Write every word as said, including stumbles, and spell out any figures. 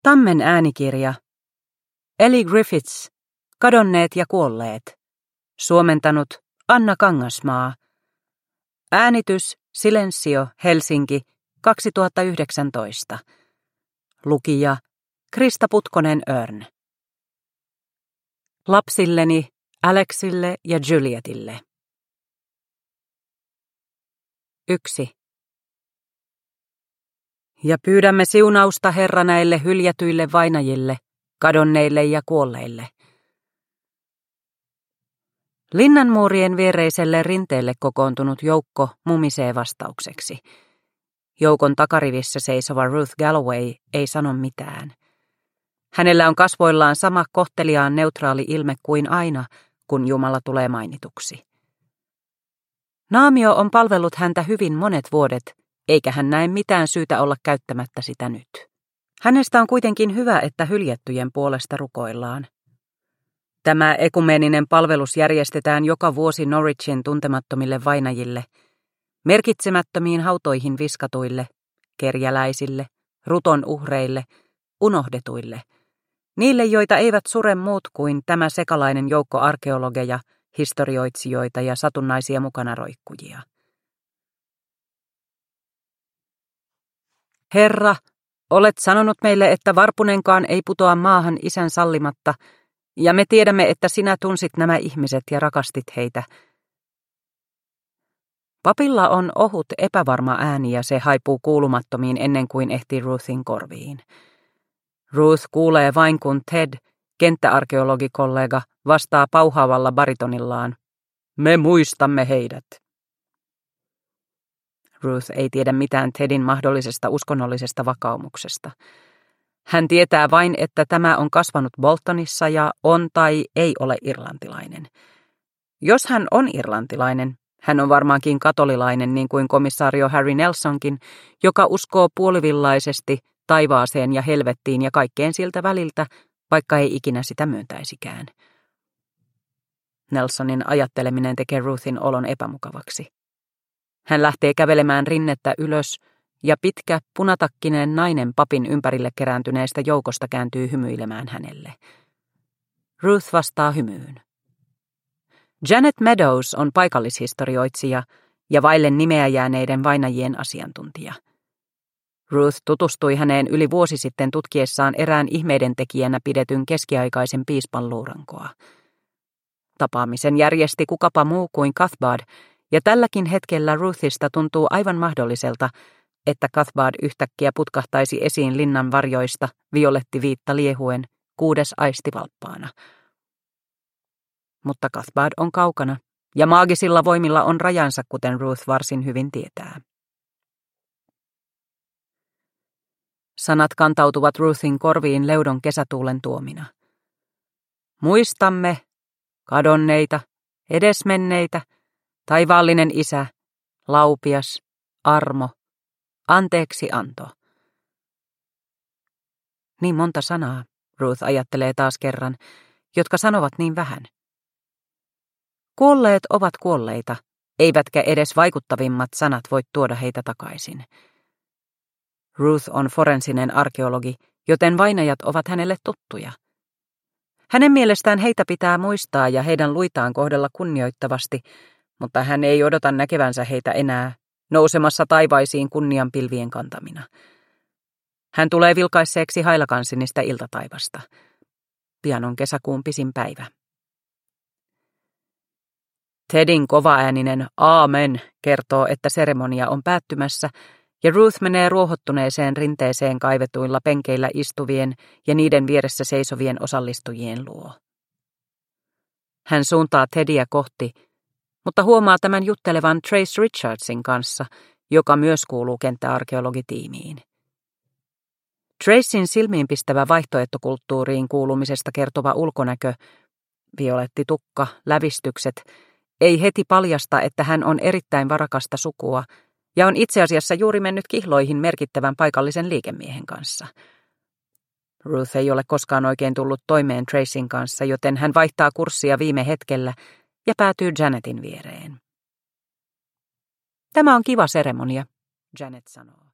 Tammen äänikirja. Eli Griffiths. Kadonneet ja kuolleet. Suomentanut Anna Kangasmaa. Äänitys Silensio, Helsinki, kaksituhattayhdeksäntoista. Lukija Krista Putkonen Örn. Lapsilleni, Alexille ja Julietille. Yksi. Ja pyydämme siunausta Herra näille hyljätyille vainajille, kadonneille ja kuolleille. Linnanmuurien viereiselle rinteelle kokoontunut joukko mumisee vastaukseksi. Joukon takarivissä seisova Ruth Galloway ei sano mitään. Hänellä on kasvoillaan sama kohteliaan neutraali ilme kuin aina, kun Jumala tulee mainituksi. Naamio on palvellut häntä hyvin monet vuodet, eikä hän näe mitään syytä olla käyttämättä sitä nyt. Hänestä on kuitenkin hyvä, että hyljättyjen puolesta rukoillaan. Tämä ekumeeninen palvelus järjestetään joka vuosi Norwichin tuntemattomille vainajille, merkitsemättömiin hautoihin viskatuille, kerjäläisille, ruton uhreille, unohdetuille, niille, joita eivät sure muut kuin tämä sekalainen joukko arkeologeja, historioitsijoita ja satunnaisia mukanaroikkujia. Herra, olet sanonut meille, että varpunenkaan ei putoa maahan isän sallimatta, ja me tiedämme, että sinä tunsit nämä ihmiset ja rakastit heitä. Papilla on ohut epävarma ääni ja se haipuu kuulumattomiin ennen kuin ehtii Ruthin korviin. Ruth kuulee vain kun Ted, kenttäarkeologikollega, vastaa pauhaavalla baritonillaan. Me muistamme heidät. Ruth ei tiedä mitään Tedin mahdollisesta uskonnollisesta vakaumuksesta. Hän tietää vain, että tämä on kasvanut Boltonissa ja on tai ei ole irlantilainen. Jos hän on irlantilainen, hän on varmaankin katolilainen niin kuin komissaario Harry Nelsonkin, joka uskoo puolivillaisesti taivaaseen ja helvettiin ja kaikkeen siltä väliltä, vaikka ei ikinä sitä myöntäisikään. Nelsonin ajatteleminen tekee Ruthin olon epämukavaksi. Hän lähtee kävelemään rinnettä ylös, ja pitkä, punatakkinen nainen papin ympärille kerääntyneestä joukosta kääntyy hymyilemään hänelle. Ruth vastaa hymyyn. Janet Meadows on paikallishistorioitsija ja vaille nimeä jääneiden vainajien asiantuntija. Ruth tutustui häneen yli vuosi sitten tutkiessaan erään ihmeiden tekijänä pidetyn keskiaikaisen piispan luurankoa. Tapaamisen järjesti kukapa muu kuin Cathbad, ja tälläkin hetkellä Ruthista tuntuu aivan mahdolliselta, että Cathbad yhtäkkiä putkahtaisi esiin linnan varjoista, violettiviitta liehuen, kuudes aisti valppaana. Mutta Cathbad on kaukana, ja maagisilla voimilla on rajansa, kuten Ruth varsin hyvin tietää. Sanat kantautuvat Ruthin korviin leudon kesätuulen tuomina. Muistamme, kadonneita, edesmenneitä, taivaallinen isä, laupias, armo, anteeksi anto. Niin monta sanaa, Ruth ajattelee taas kerran, jotka sanovat niin vähän. Kuolleet ovat kuolleita, eivätkä edes vaikuttavimmat sanat voi tuoda heitä takaisin. Ruth on forensinen arkeologi, joten vainajat ovat hänelle tuttuja. Hänen mielestään heitä pitää muistaa ja heidän luitaan kohdella kunnioittavasti, mutta hän ei odota näkevänsä heitä enää, nousemassa taivaisiin kunnian pilvien kantamina. Hän tulee vilkaisseeksi hailakansinista iltataivasta. Pian on kesäkuun pisin päivä. Tedin kovaääninen aamen kertoo, että seremonia on päättymässä, ja Ruth menee ruohottuneeseen rinteeseen kaivetuilla penkeillä istuvien ja niiden vieressä seisovien osallistujien luo. Hän suuntaa Tediä kohti, mutta huomaa tämän juttelevan Trace Richardsin kanssa, joka myös kuuluu kenttäarkeologitiimiin. Tracyn silmiinpistävä vaihtoehtokulttuuriin kuulumisesta kertova ulkonäkö, violetti tukka, lävistykset, ei heti paljasta, että hän on erittäin varakasta sukua ja on itse asiassa juuri mennyt kihloihin merkittävän paikallisen liikemiehen kanssa. Ruth ei ole koskaan oikein tullut toimeen Tracyn kanssa, joten hän vaihtaa kurssia viime hetkellä ja päätyy Janetin viereen. Tämä on kiva seremonia, Janet sanoo.